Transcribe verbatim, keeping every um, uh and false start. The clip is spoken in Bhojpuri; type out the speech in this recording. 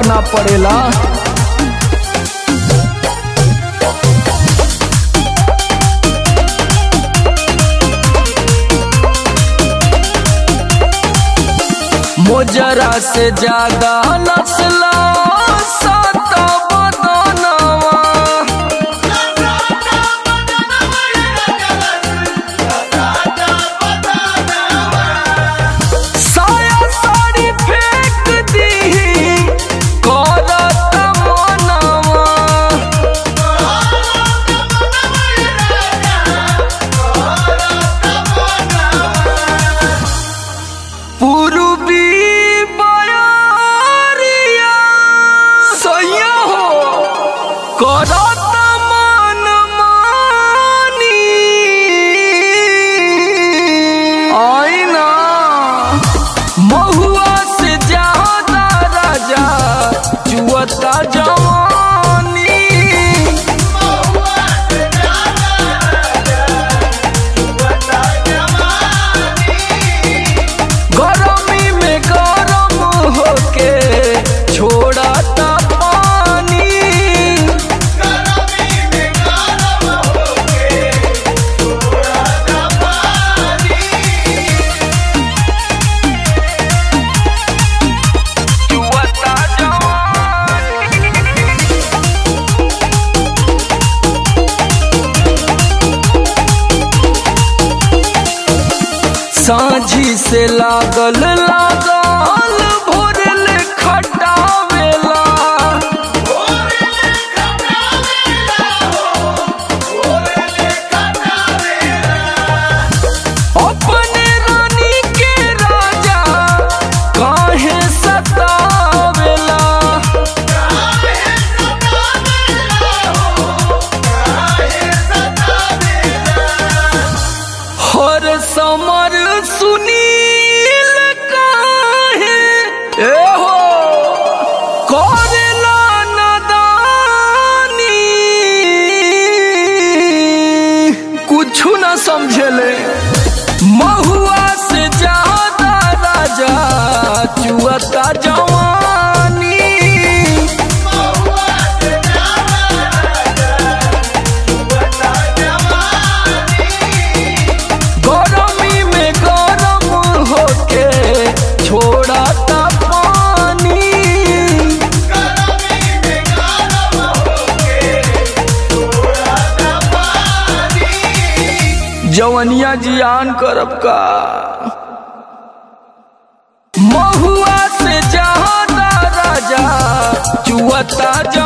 फर्क ना पड़ेला। मोजरा से ज्यादा नस्ला साता बदनवा, साया साड़ी फेंक दी करत मनवा। पूर्वी करत मन मानी आईना, महुआ से ज्यादा राजा जुअता जवानी। गरमी में गरम होके छोड़ता साझी से लागल लागल भोरल खटावेला, अपने रानी के राजा काहे सतावेला। हर समर सुनील काहे ए हो करेला नदानी, कुछु न समझेले। महुआ से ज्यादा राजा जुअता जवानी। गरमी में गरम होके छोड़ता पानी। जवनिया जियान करब का। महुआ से ज्यादा राजा जुअता